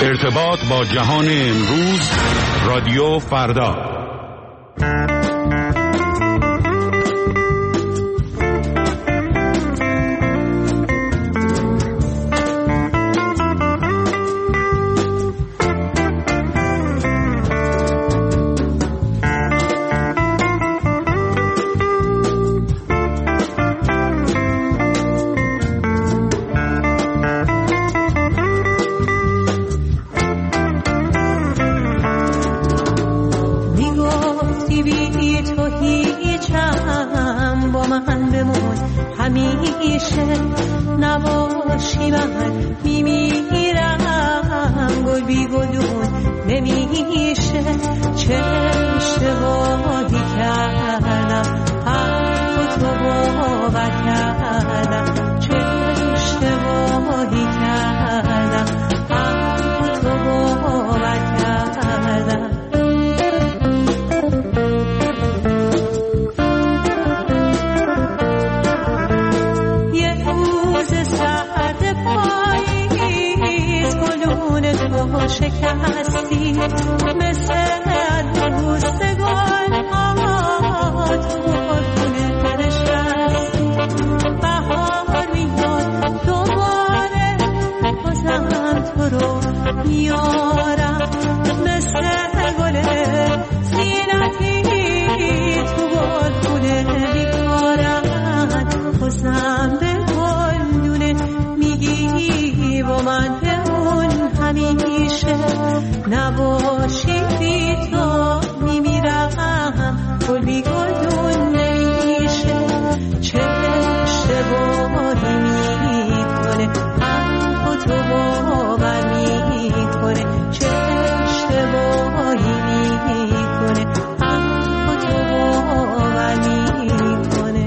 ارتباط با جهان امروز، رادیو فردا. نباشی من میمیرم، گل بی گلون نمیشه. چه اشتباهی کردم، حرف تو باور کردم. چه اشتباهی کردم، حرف تو باور کردم. شکستی مثل روزگار آمد تو خونه نشستی. بهار میاد دوباره، بازم تو رو میارم مثل گل زینتی تو خونه بیکارم. بازم به گلدونه میگی با من همیشه نباشی بی تو میمیرم، گل بی گلدون نمیشه. چه اشتباهی میکنه، حرف تو باور میکنه. چه اشتباهی میکنه، حرف تو باور میکنه.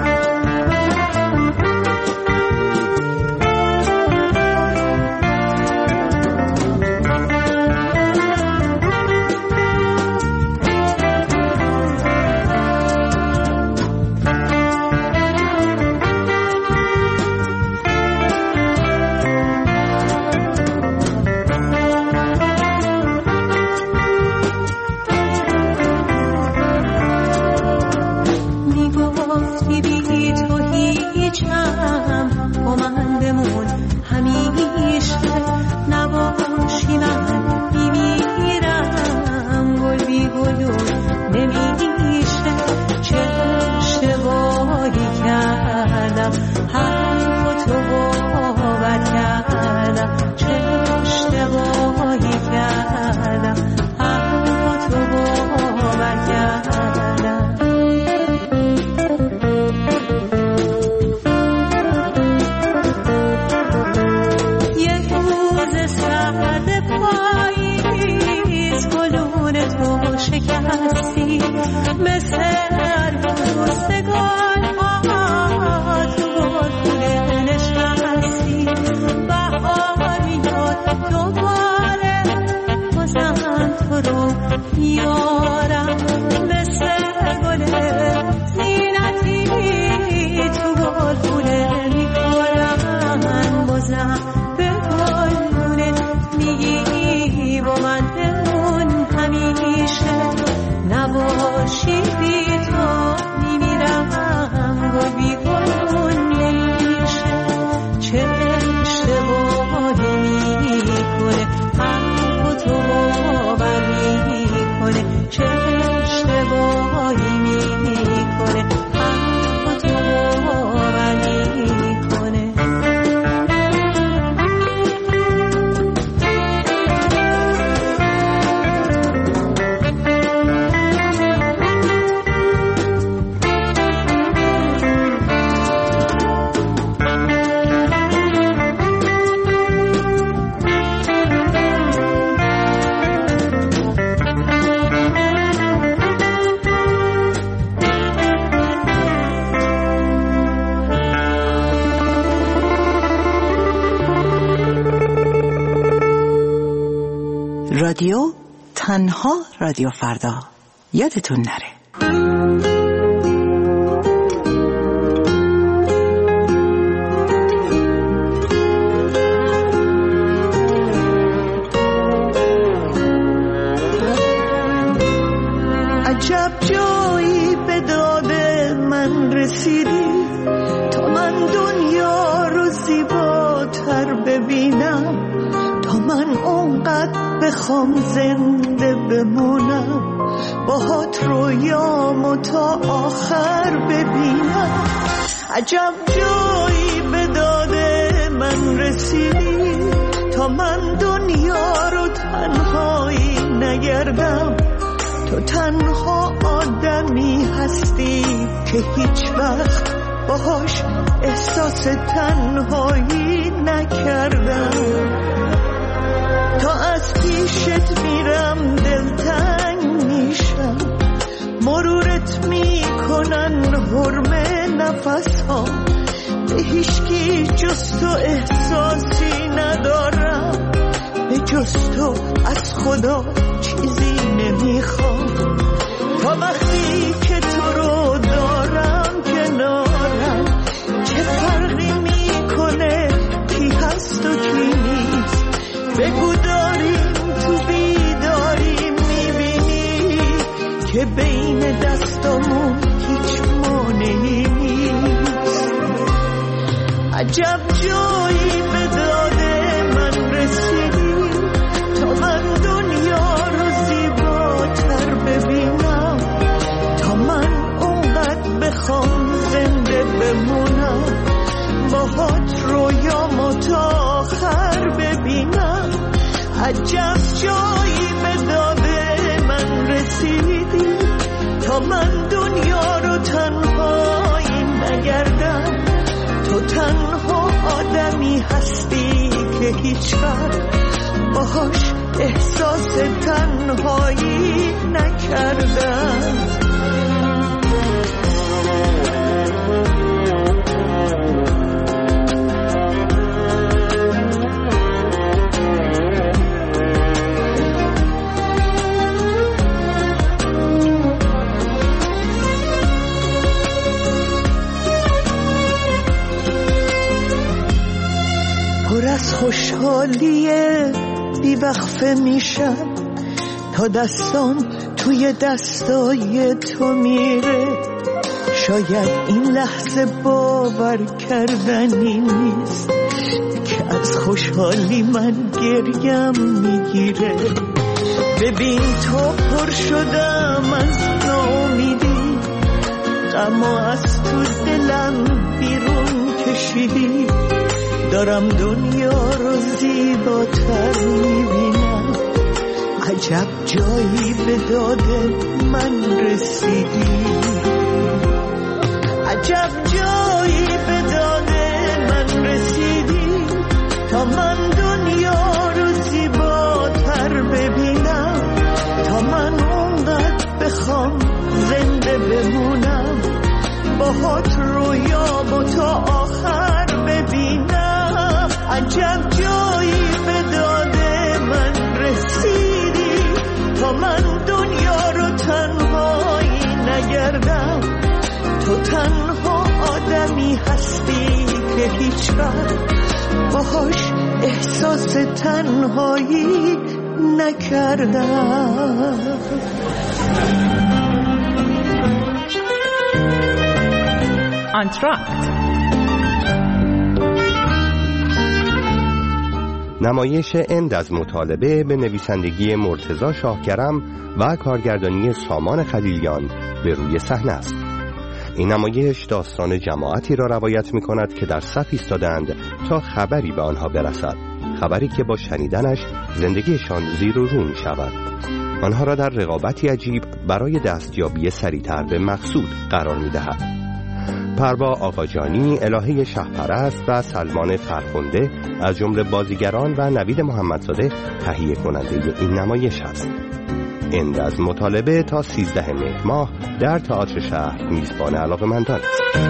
رادیو تنها رادیو فردا، یادتون نره. ببینم، تا من اونقدر بخوام زنده بمونم، باهات رویامو تا آخر ببینم. عجب جایی به داد من رسیدی، تا من دنیا رو تنهایی نگردم. تو تنها آدمی هستی که هیچ وقت باهاش احساس تنهایی نکردم. تا از پیشت میرم دلتنگ میشم، مرورت میکنن حرم نفس ها. به هیچکی جز تو احساسی ندارم، به جز تو از خدا چیزی نمیخوام. تا وقتی که تو رو دارم کنارم، چه فرقی میکنه کی هست و کی نیست. بگو داریم تو بیداری میبینی که بین دستامون هیچ مانعی نیست. عجب جایی به داد من رسیدی، تا من دنیا رو زیباتر ببینم. تا من اونقدر بخوام زنده بمونم، باهات رویامو تا آخر ببینم. عجب جایی به داد من رسیدی، تا من دنیا رو تنهایی نگردم. تو تنها آدمی هستی که هیچ وقت باهاش احساس تنهایی نکردم. پر از خوشحالیه بیوقفه میشم، تا دستان توی دستای تو میره. شاید این لحظه باور کردنی نیست که از خوشحالی من گریم میگیره. ببین تو پر شدم از ناامیدی، غم از تو دلم بیرون کشیدی. دارم دنیا رو زیباتر میبینم، عجب جایی به داد من رسیدی. عجب جایی به داد من رسیدی، تا من دنیا رو زیباتر ببینم. تا من اونقدر بخوام زنده بمونم، باهات رویامو تا آخر ببینم. عجب جایی به داد من رسیدی، تا من دنیا رو تنهایی نگردم. تو تنها آدمی هستی که هیچ وقت باهاش احساس تنهایی نکردم. آنتراکت، نمایش اند از مطالبه به نویسندگی مرتضی شاهکرم و کارگردانی سامان خلیلیان به روی صحنه است. این نمایش داستان جماعتی را روایت می کند که در صف ایستادند تا خبری به آنها برسد، خبری که با شنیدنش زندگیشان زیر و رو می شود. آنها را در رقابتی عجیب برای دستیابی سریعتر به مقصود قرار می دهد. پروا آقاجانی، الهه شهپرست و سلمان فرخنده از جمله بازیگران و نوید محمدزاده تهیه کننده این نمایش است. اند از مطالبه تا 13 مهر ماه در تئاتر شهر میزبان علاقه‌مندان است.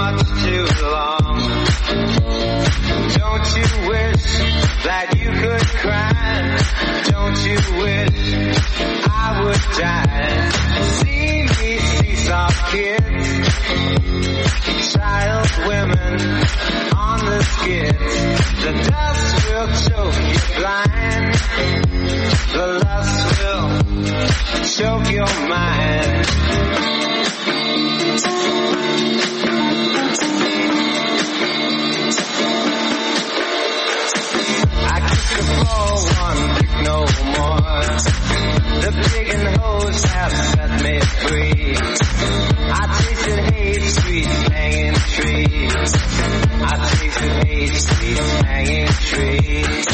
much too long. Don't you wish that you could cry? Don't you wish I would die? See me see some kids, child women on the skids. The dust will choke you blind, the lust will choke your mind. I kick the floor one kick no more. The pig and hose have set me free. I tasted hate, sweet hanging trees. I tasted hate, sweet hanging trees.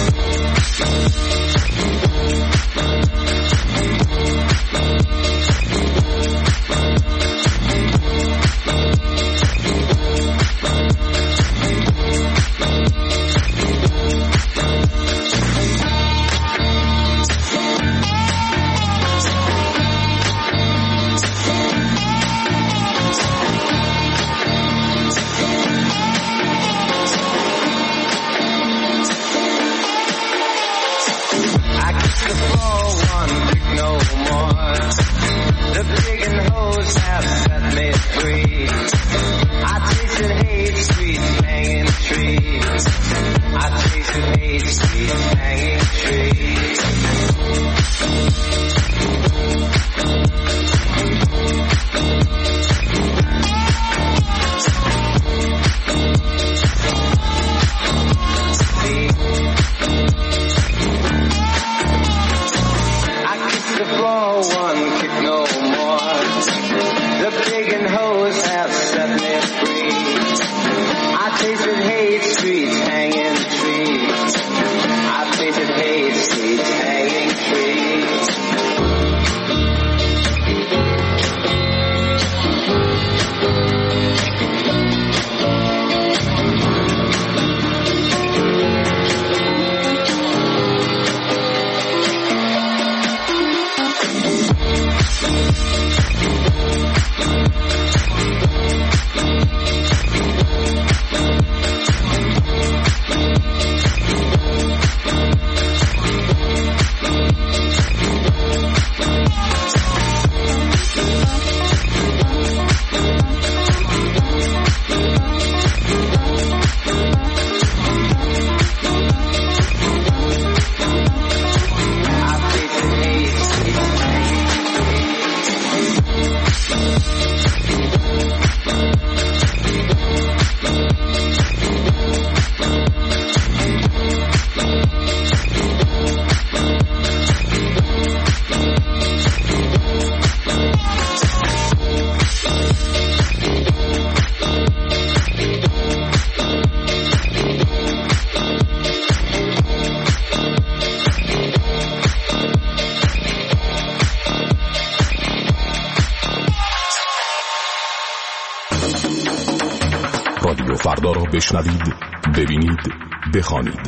رادیو فردا را بشنوید، ببینید، بخوانید.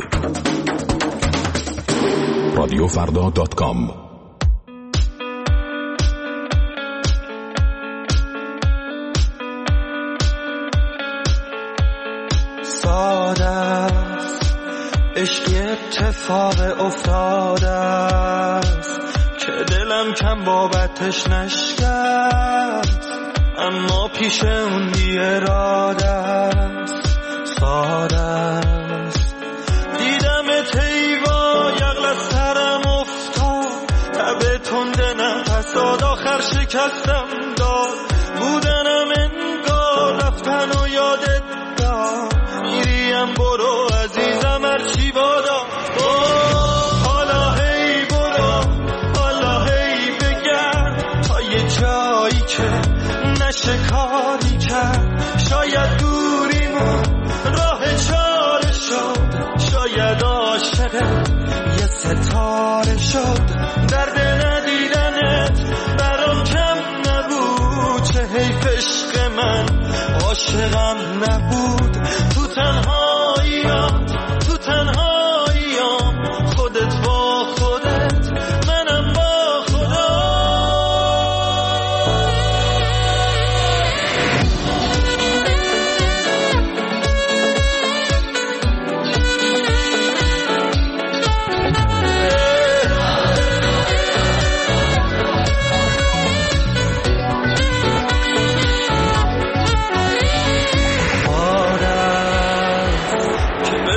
رادیوفردا.com. ساده است عشقی اتفاق افتاده است که دلم کم بابتش نشکست، اما پیش اون بی اراده است. ساده است دیدم تیوا یغل از سرم افتاد، تب تنده نفس داد آخر شکستم داد. بودنم انگار رفتن و یادت داد، میریم برو عزیزم هرچی بادا. حالا هی برو، حالا هی بگرد تا یه جایی که نشه کاری کرد. شاید دوریمون راه چاره شد، شاید عاشقت یه ستاره شد. درد ندیدنت برام کم نبود، چه حیف عشق من عاشقم نبود. تو تنهاییام، تو تنهاییام، خودت با خودت، منم با خدا.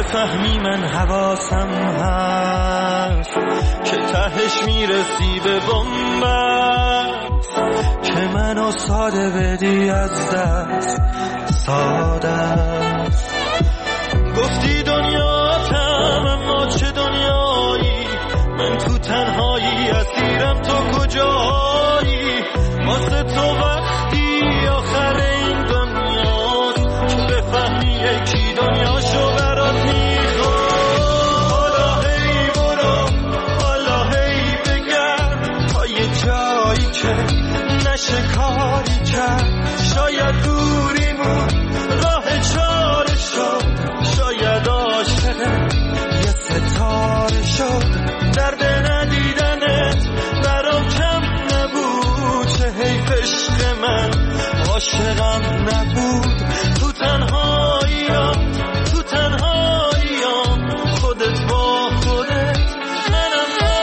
بفهمی من حواسم هست که تهش میرسی به بنبست که منو ساده بدی از دست ساده است. گفتی دنیاتم اما چه دنیایی، من تو تنهایی اسیرم تو کجایی، واسه تو وقتی آخر این دنیاست که بفهمی یکی دنیاشو برات میخواد. حالا هی برو حالا هی بگرد تا یه جایی که نشه کاری کرد، شاید دوریمون راه چاره شد، شاید عاشقت یه ستاره شد. درد ندیدنت برام کم نبود، چه حیف عشق من عاشقم نبود. تو تنهاییام تو تنهاییام خودت با خودت منم با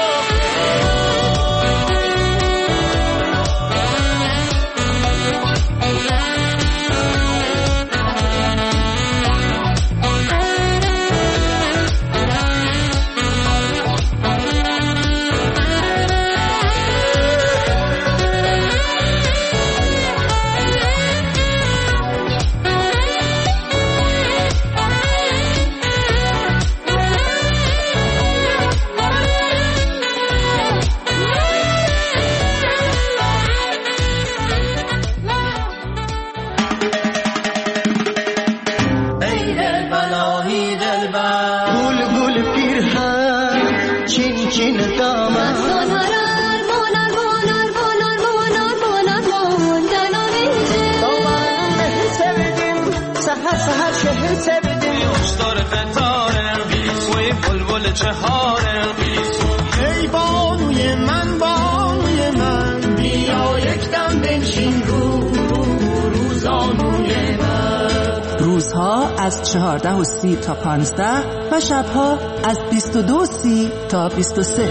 ای بانوی من بیا یکدم بنشین روزانوی من. روزها از 14:30 تا 15 و شبها از 22:30 تا 23.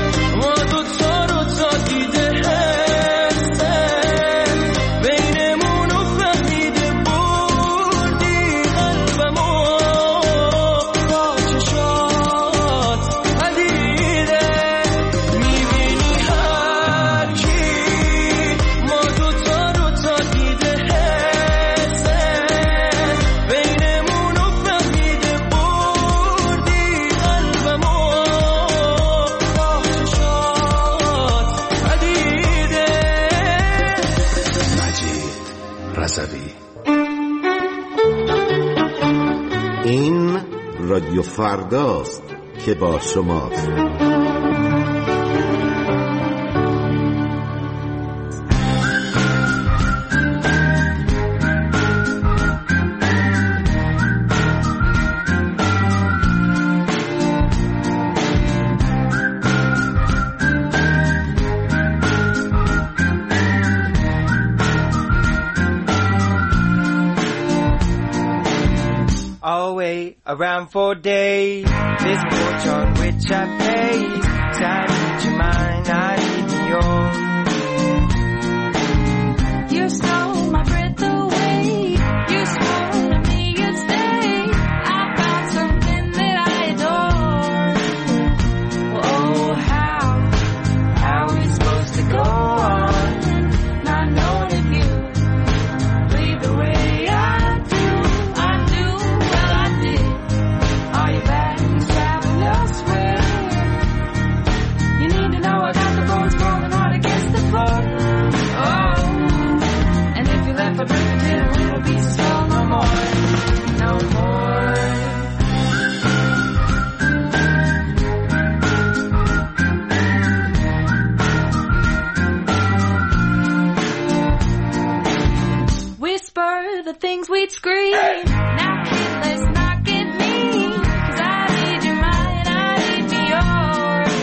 بینمون فرداست که با شماست. Around 4 days, this porch on which I pace. I need your mind, I need yours. You stole my breath away. You swore to me you'd stay. I found something that I adore. Oh, how are we supposed to go on? Not knowing if you leave the way I do. Well, I did. Are you back and traveling elsewhere? You need to know I got the bones falling hard against the floor. Oh, and if you left for Bridgerton, it will be still no more, no more. Whisper the things we'd scream. Now kid, let's not get mean. 'Cause I need your mind, I need yours.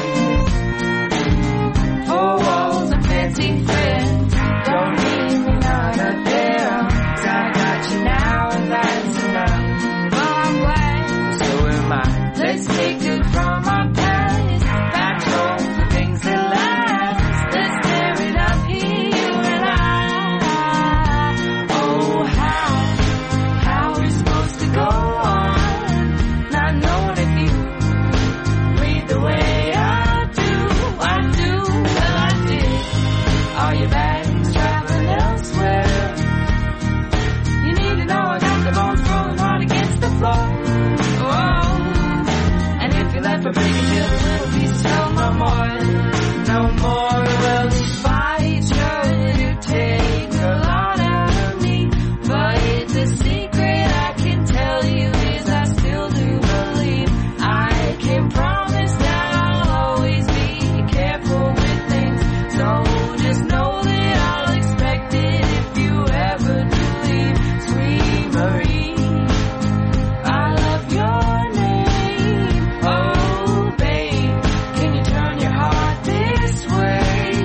4 walls and fancy friends. Don't need me none of them. 'Cause I got you now and that's enough. Well, I'm glad, so am I. Let's take good from our past. Back home for things that last. Let's tear it up here, you and I. Oh, how we're supposed to go on, not knowing if you read the way I do. Well, I did. Are you back traveling elsewhere? You need to know I got the bones rolling hard against the floor. Oh, and if you left for Bridgerton, it will be still no more, no more. Well, this fight sure to take a lot out of me, but it's a secret I can tell you is I still do believe. I can promise that I'll always be careful with things. So just know that I'll expect it if you ever do leave. Sweet Marie, I love your name. Oh, babe, can you turn your heart this way?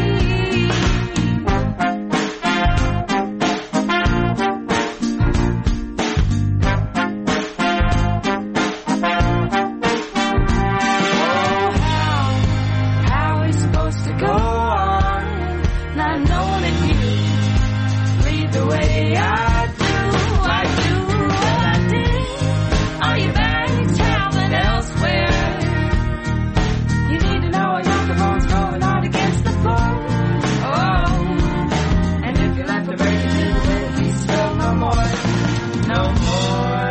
How we supposed to go on, not knowing if you lead the way I do. Well, I did. Are you back traveling elsewhere? You need to know I got the bones going hard against the floor. Oh, and if you left the Bridgerton, it will be still no more, no more.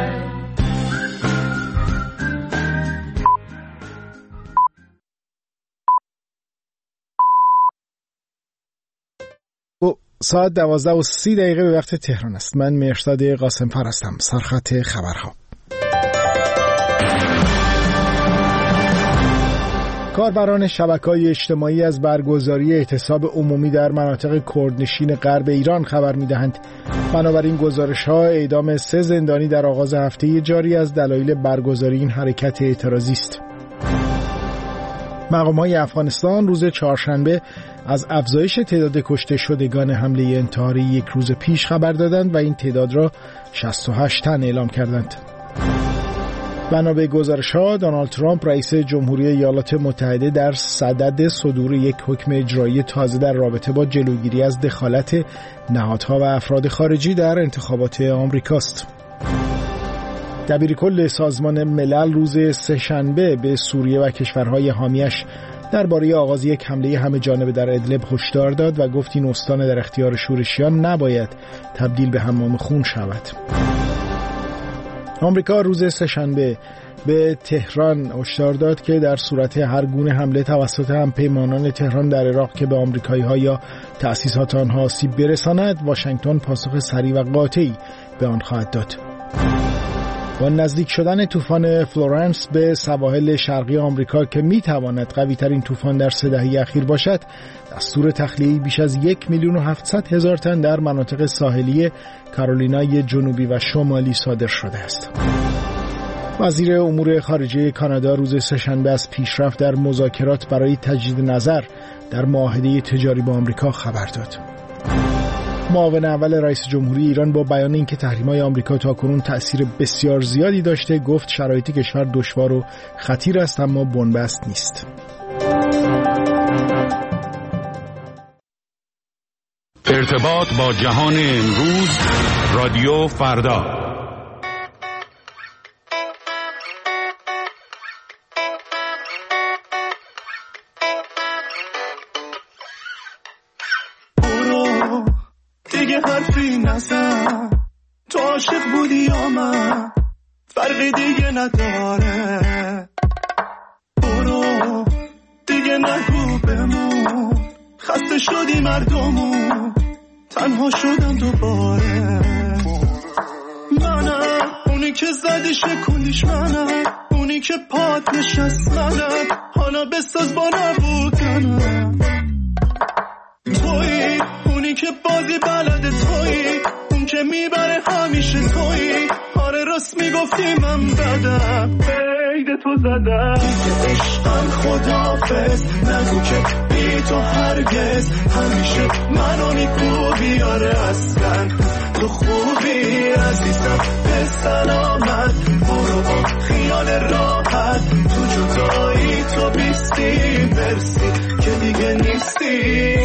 ساعت 12:30 به وقت تهران است. من مهرزاد قاسم‌پر هستم. سرخط خبرها. کاربران شبکه‌های اجتماعی از برگزاری اعتصاب عمومی در مناطق کردنشین غرب ایران خبر می‌دهند. بنابراین گزارش‌ها اعدام 3 زندانی در آغاز هفته جاری از دلایل برگزاری این حرکت اعتراضی است. مقام‌های افغانستان روز چهارشنبه از افزایش تعداد کشته شدگان حمله انتحاری 1 روز پیش خبر دادند و این تعداد را 68 تن اعلام کردند. بنا به گزارش‌ها دونالد ترامپ رئیس جمهوری ایالات متحده در صدد صدور یک حکم اجرایی تازه در رابطه با جلوگیری از دخالت نهادها و افراد خارجی در انتخابات آمریکاست. دبیرکل سازمان ملل روز سه‌شنبه به سوریه و کشورهای حامیش درباره آغاز یک حمله همه جانبه در ادلب هشدار داد و گفت این استان در اختیار شورشیان نباید تبدیل به حمام خون شود. آمریکا روز سه‌شنبه به تهران هشدار داد که در صورت هر گونه حمله توسط همپیمانان تهران در عراق که به آمریکایی‌ها یا تأسیسات آنها آسیب برساند، واشنگتن پاسخ سریع و قاطعی به آن خواهد داد. با نزدیک شدن طوفان فلورانس به سواحل شرقی آمریکا که میتواند قوی ترین طوفان در 3 دهه اخیر باشد، دستور تخلیه بیش از 1,700,000 تن در مناطق ساحلی کارولینای جنوبی و شمالی صادر شده است. وزیر امور خارجه کانادا روز سه‌شنبه از پیشرفت در مذاکرات برای تجدید نظر در معاهده تجاری با آمریکا خبر داد. معاون اول رئیس جمهوری ایران با بیان اینکه تحریم‌های آمریکا تاکنون تأثیر بسیار زیادی داشته، گفت شرایط کشور دشوار و خطیر است اما بنبست نیست. ارتباط با جهان امروز، رادیو فردا. دیگه حرفی نزن، تو عاشق بودی یا من، فرقی دیگه نداره. برو دیگه نگو بمون، خسته شدی مردمون، تنها شدم دوباره. منم اونی که زدی شکوندیش، منم اونی که پات نشست، منم حالا بساز با نبودنم. تویی اونی که بازی بلده، تویی اون که میبره همیشه، تویی آره راست میگفتی من بدم، عید تو زدم. دیگه عشقم خدافظ، نگو که بی تو هرگز، همیشه منو میکوبی آره اصلا تو خوبی عزیزم به سلامت. برو با خیال راحت، تو جدایی تو بیستی برسی که دیگه نیستی.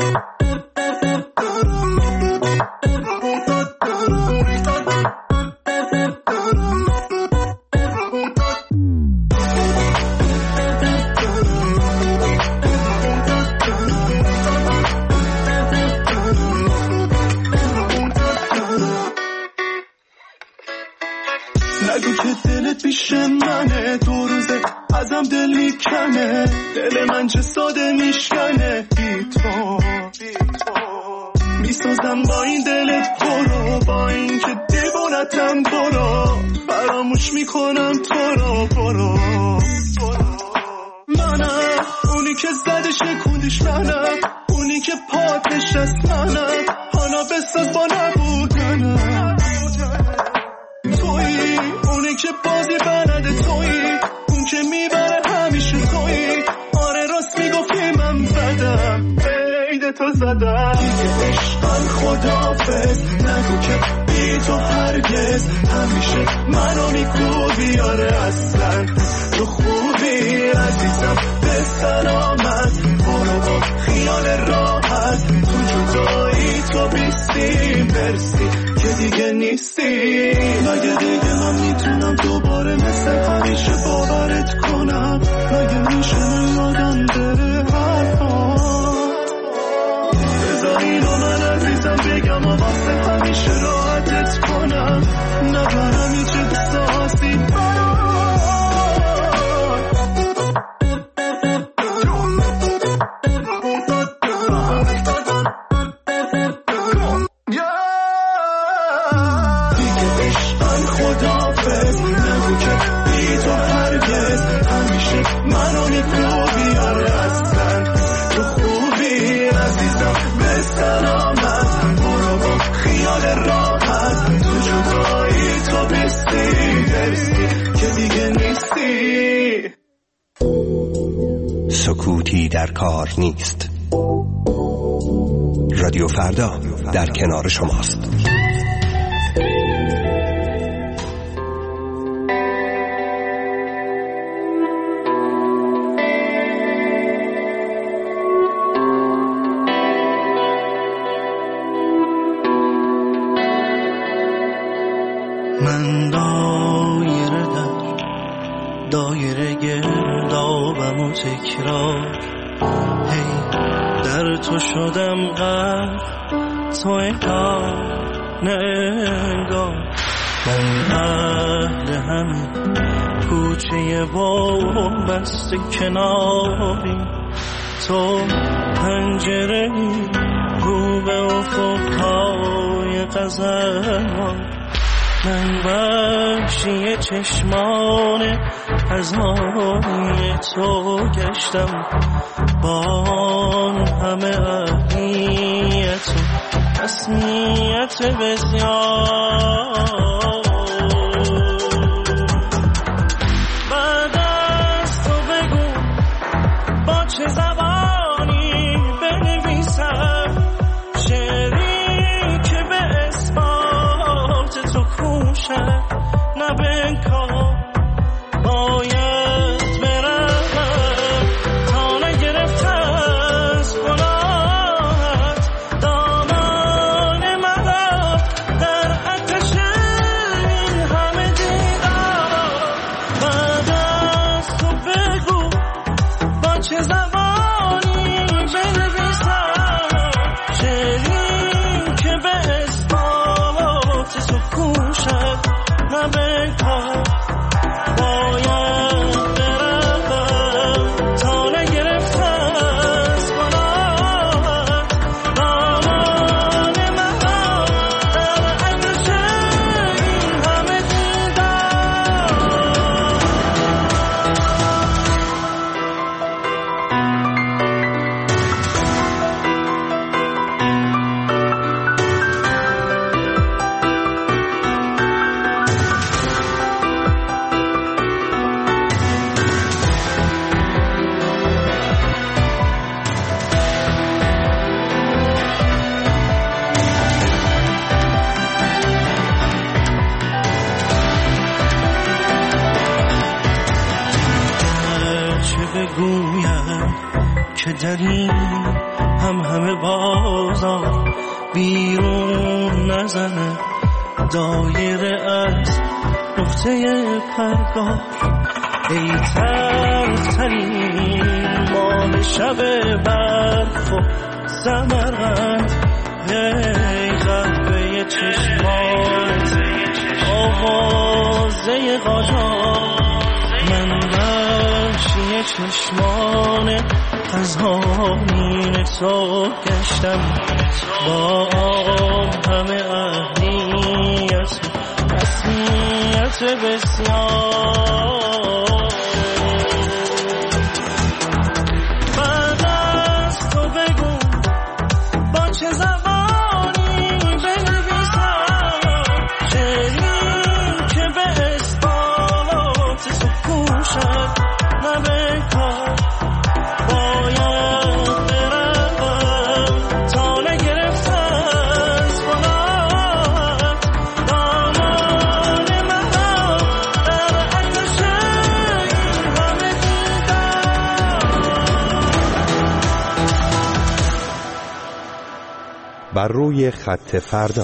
نگو که دلت پیش منه، دو روزه ازم دل میکنه، دل من چه ساده میشکنه. بی تو میسازم با این دلت، برو با این که دیوونتم، برو فراموش میکنم تو رو. برو منم اونی که زده شکوندیش، منم اونی که پات نشست، منم حالا بساز با نبودنم. تویی اونی که بازی بلده، تویی اون که میبره همیشه، تویی آره راست میگفتی من بدم، عید تو زدم. دیگه عشقم خدافظ، نگو که بی تو هرگز، همیشه منو میکوبی آره اصلا تو خوبی عزیزم به سلامت. برو با خیال راحت، تو جدایی تو بیستی برسی که دیگه نیستی. مگه دیگه من میتونم دوباره مثل همیشه باورت کنم؟ مگه میشه یادم بره حرفات؟ بذار اینو من عزیزم بگم و واسه همیشه راحتت کنم، نبرم هیچ احساسی سکوتی در کار نیست. رادیو فردا در کنار شماست. من دایره گردابم و تکرار، هی در تو شدم غرق، تو انگار نه انگار. من اهل همین کوچه با بست کناری، تو پنجره‌ای رو به افقهای قزلوار. من وحشی چشمان پزمانی تو گشتم با آن همه اهمیت و رسمیت بسیار. بعد از تو بگو با چه زبانی بنویسم شعری که به اثبات تو کوشد نه به انکار. باید برم تا نگرفته از گناهت دامان مرا در آتش این همه دیدار. بعد از تو بگو با چه زبانی بنویسم شعری که به اثبات تو کوشد نه به انکار. باید برم تا نگرفته از گناهت دامان مرا در آتش این همه دیدار. چه بگویم که در این همه بازار بیرون نزنه دایره از نقطه پرگار. ای ترین ماه شب برف و زمرد، ای قهوه چشمات آوازه قاجار. من وحشی چشمان پزمانین تو گشتم با آن همه اهمیت رسمیت بسیار. بعد از تو بگو با چه زبانی بنویسم شعری که به اثبات تو کوشد نه به انکار. باید برم تا نگرفته از گناهت دامان مرا در آتش این همه دیدار. بر روی خط فردا.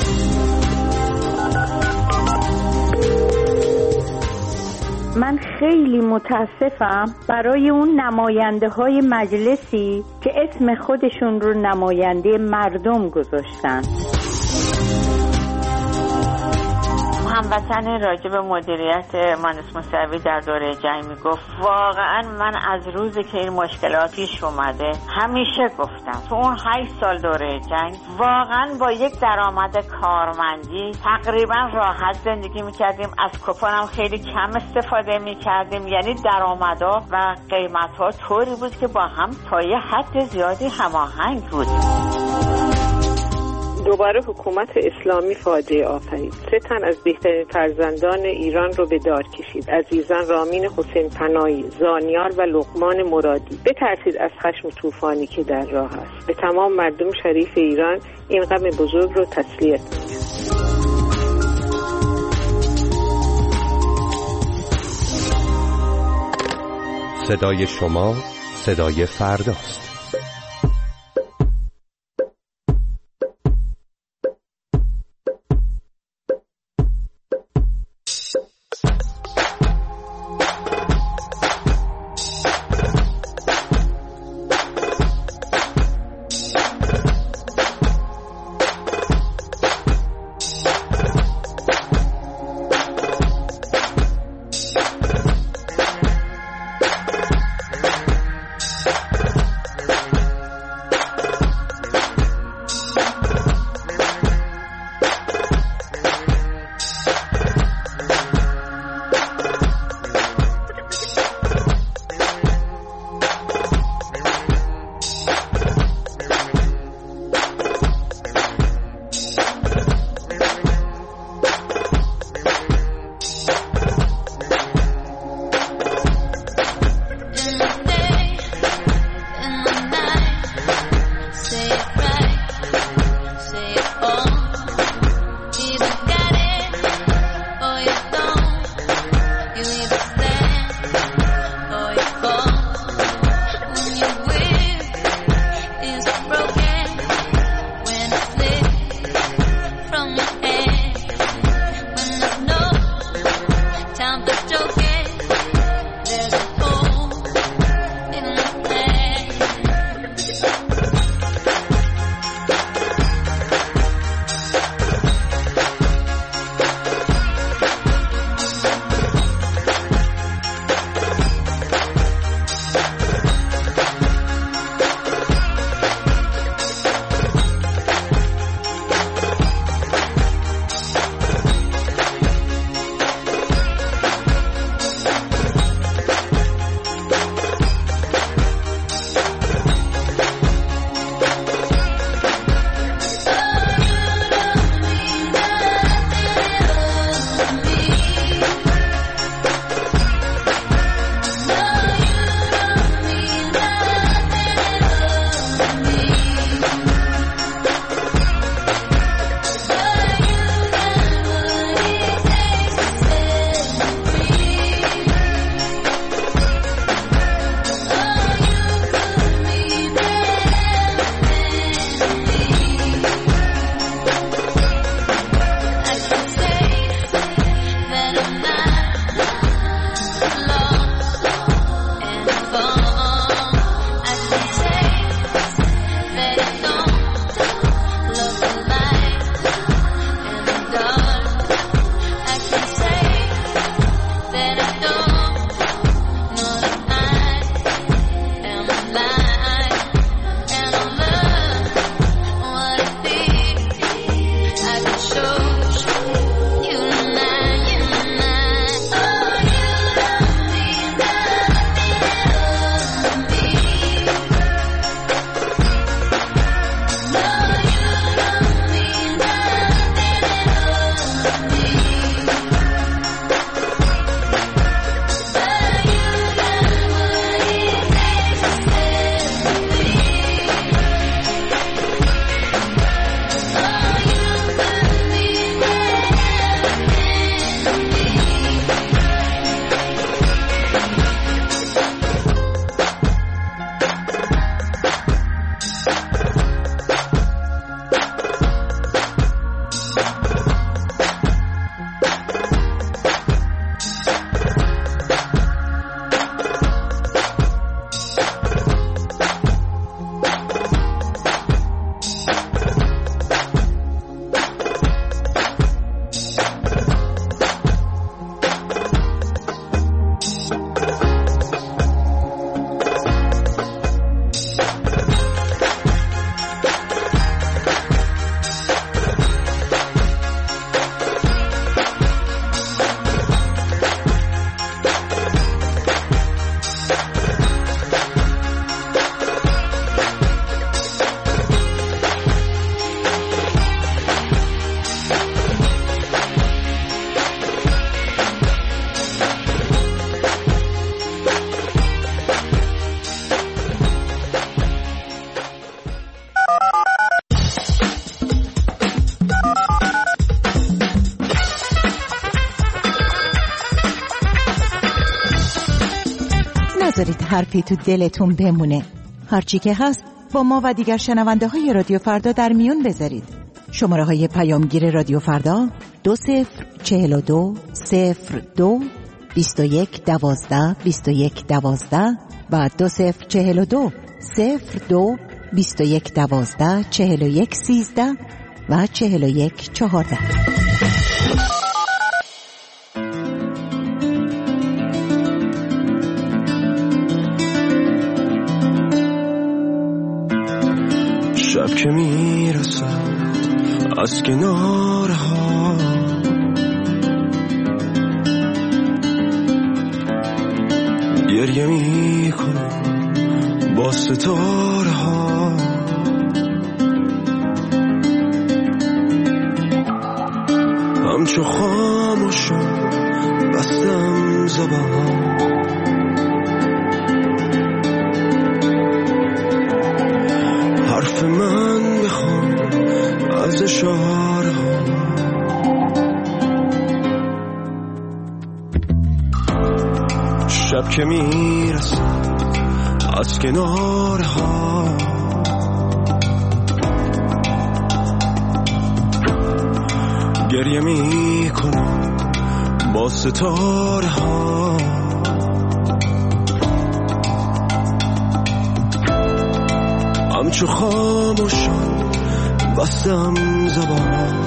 من خیلی متاسفم برای اون نماینده های مجلسی که اسم خودشون رو نماینده مردم گذاشتن. هموطن راجع به مدیریت مهندس موسوی در دوره جنگ میگفت واقعا من از روزی که این مشکلات پیش اومده همیشه گفتم تو اون 8 سال دوره جنگ واقعا با یک درآمد کارمندی تقریبا راحت زندگی میکردیم. از کوپنم خیلی کم استفاده میکردیم، یعنی درآمدها و قیمتها طوری بود که با هم تا یه حد زیادی هماهنگ بود. دوباره حکومت اسلامی فاجعه آفرید. 3 تن از بهترین فرزندان ایران رو به دار کشید. عزیزان رامین حسین پناهی، زانیار و لقمان مرادی. بترسید از خشم طوفانی که در راه است. به تمام مردم شریف ایران این غم بزرگ رو تسلیت می‌گم. صدای شما صدای فرداست. نذارید حرفی تو دلتون بمونه. هرچی که هست با ما و دیگر شنونده های رادیو فردا در میون بذارید. شماره های پیامگیر رادیو فردا 2042 02 21 12 21 12 و 2042 02 21 12 41 13 و 41 14. شب که میرسد از کنارها گریه میکنم با ستاره ها، همچو خاموشم بستم زبان، حرف من بخوام از اشاره ها. شب که میرسه از کنارها گریه میکنم با ستاره ها، همچو خاموشان بستم زبان،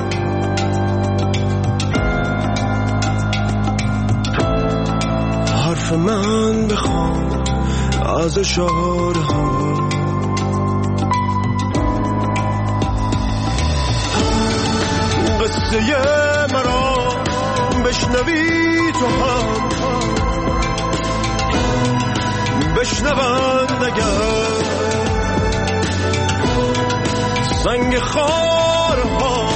حرف من بخوام از اشاره ها. قصه مرا بشنوی تو هم بشنوند اگر سنگ خارها،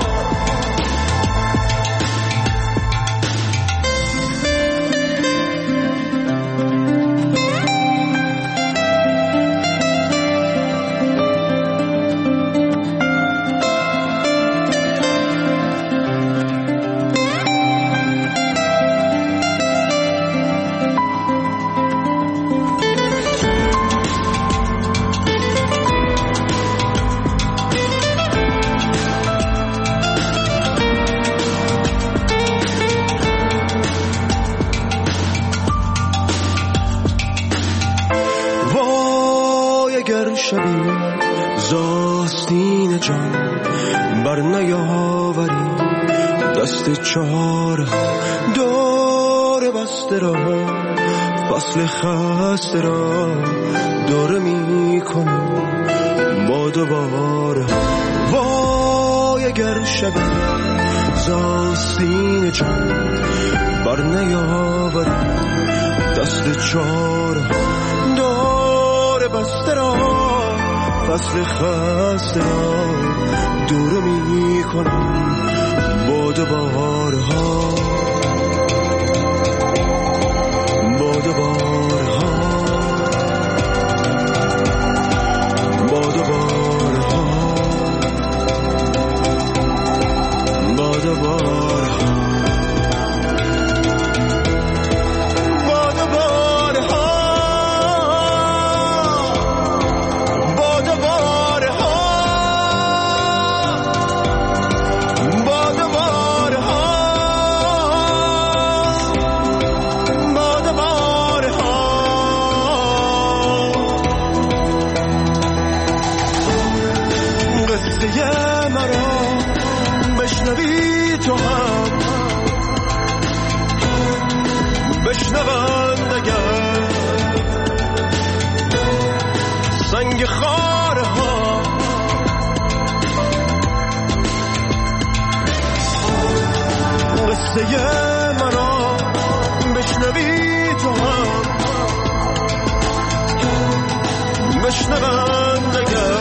زاستین جان بر نیاوری دست چاره دور بسته را، فصل خسته را دوره می کنم با دوباره. وای اگر شب زاستین جان بر نیاوری دست چاره دور بسته را، فصل خسته را دوره می کنم با دوباره ها، با دوباره ها، با دوباره ها، با دوباره ها. بشنوند اگر سنگ خاره ها، قصه مرا بشنوی تو هم بشنوند اگر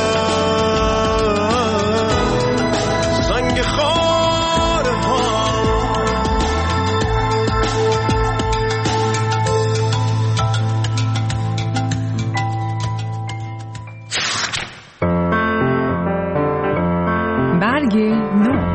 سنگ خاره ها.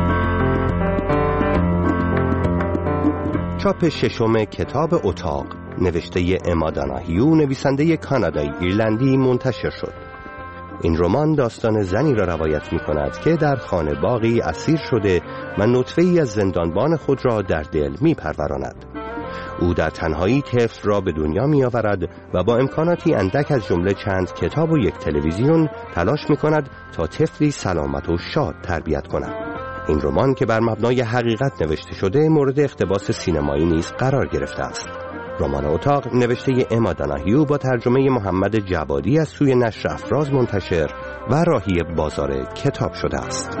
چاپ ششم کتاب اتاق نوشته اما داناهیو نویسنده کانادایی ایرلندی منتشر شد. این رمان داستان زنی را روایت می کند که در خانه باغی اسیر شده و نطفه‌ای از زندانبان خود را در دل می پروراند. او در تنهایی طفل را به دنیا می آورد و با امکاناتی اندک از جمله چند کتاب و یک تلویزیون تلاش می کند تا طفلی سلامت و شاد تربیت کند. این رمان که بر مبنای حقیقت نوشته شده مورد اقتباس سینمایی نیز قرار گرفته است. رمان اتاق نوشته اما داناهیو با ترجمه محمد جوادی از سوی نشر افراز منتشر و راهی بازار کتاب شده است.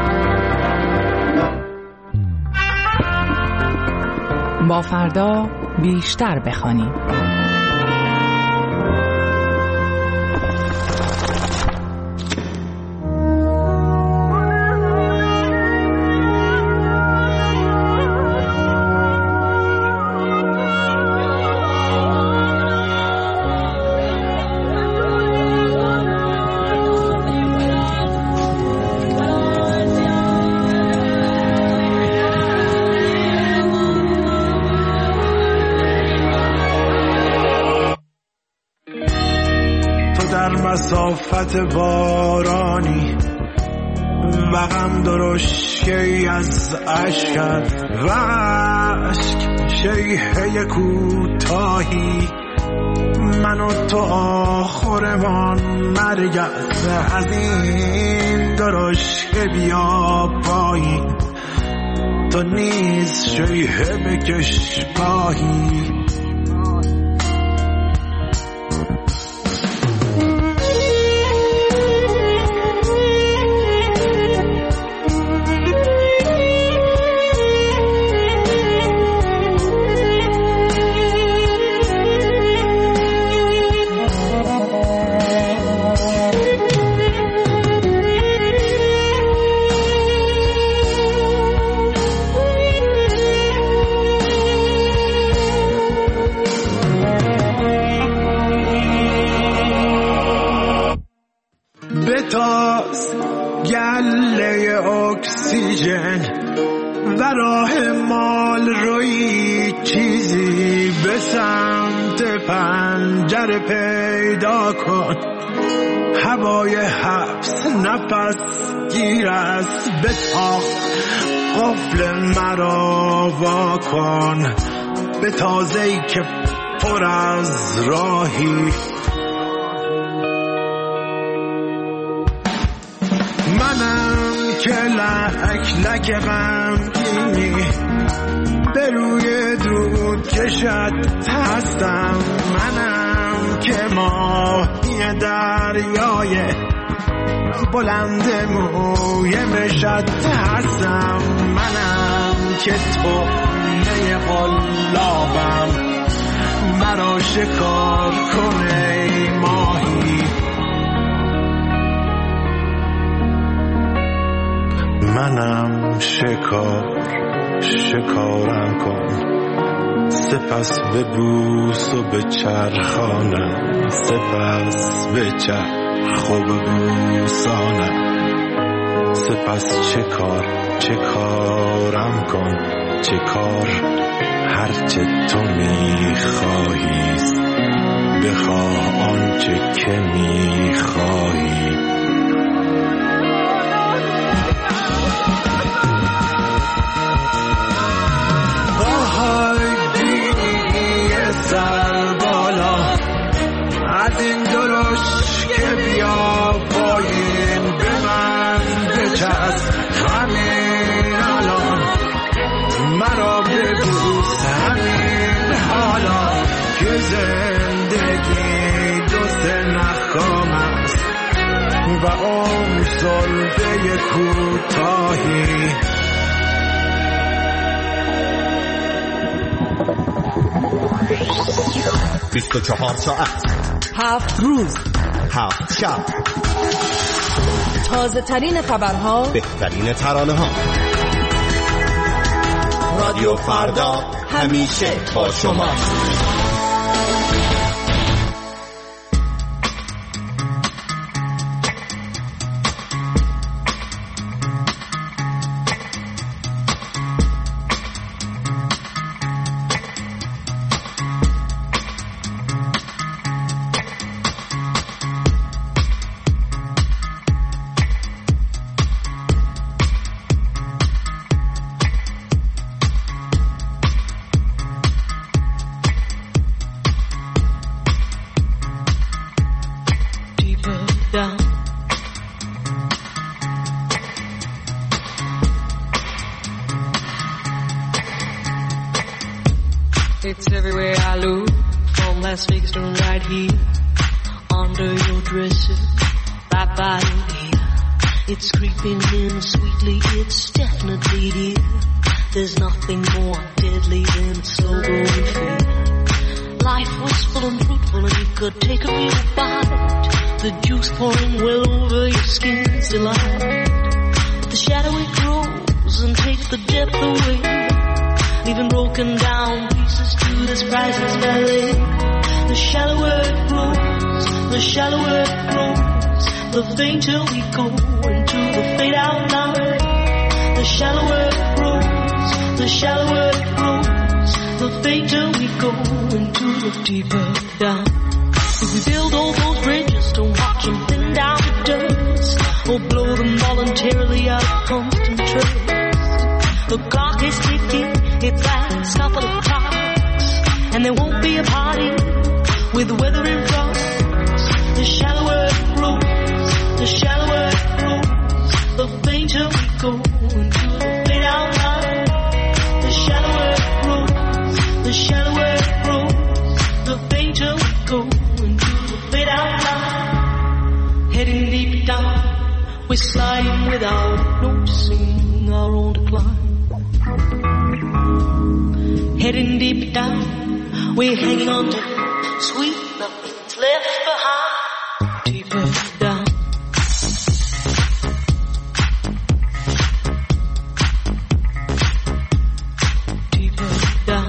با فردا بیشتر بخوانیم. مسافت بارانی و غم درشکی از اشکت و اشک شیهه کوتاهی من و تو آخرمان مرگ است از این درشک بیا پایین تو نیز شیهه بکش پاهی بتاز گله اکسیژن و راه مال روی چیزی به سمت پنجره پیدا کن هوای حبس نفس گیر است بتاخ قفل مرا وا کن به تازه‌ای که پر از راهی منم که لک لک غمگینی به روی دود کشت هستم منم که ماهی دریای بلند موی مشت هستم منم که طعمه قلابم مرا شکار کنه ای ماهی منم شکارم کن سپس ببوس و بچرخانم سپس بچرخ و ببوسانم سپس چه کارم کن چه کار هرچه تو میخواهیست بخواه آنچه که میخواهی سر بالا از این درشت که بیا پایین به من بچسب همین الان مرا ببوس همین حالا که زندگی دوست نخام است و عمر زلفه کوتاهی 24 ساعت 7 روز 7 شب تازه ترین خبرها بهترین ترانه ها رادیو فردا همیشه با شما It's everywhere I look, from Las Vegas to right here, under your dresser, right by your ear. It's creeping in sweetly, it's definitely here. There's nothing more deadly than slow growing fear. Life was full and fruitful and you could take a real bite. The juice pouring well over your skin's delight. But the shadow it grows and takes the depth away, leaving broken down pieces to this priceless ballet. The shallower it grows, the shallower it grows, the fainter we go into the fade out line. The shallower it grows, the shallower it grows, the fainter we go into the deeper down. If we build all those bridges to watch them thin down to dust, or blow them voluntarily out of constant trust, the clock is ticking, it's last couple of clocks, and there won't be a party with the weather in front. The shallower it grows, the shallower it grows, the fainter we go into the fade out line. The shallower it grows, the shallower it grows, the fainter we go into the fade out line. Heading deep down, we're sliding without noticing our own decline. Heading deep down, we're hanging on to sweet nothing's left behind. Deeper down. Deeper down.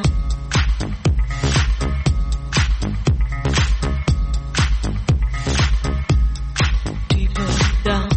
Deeper down.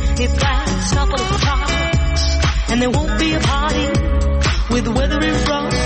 And there won't be a party with the weather in front.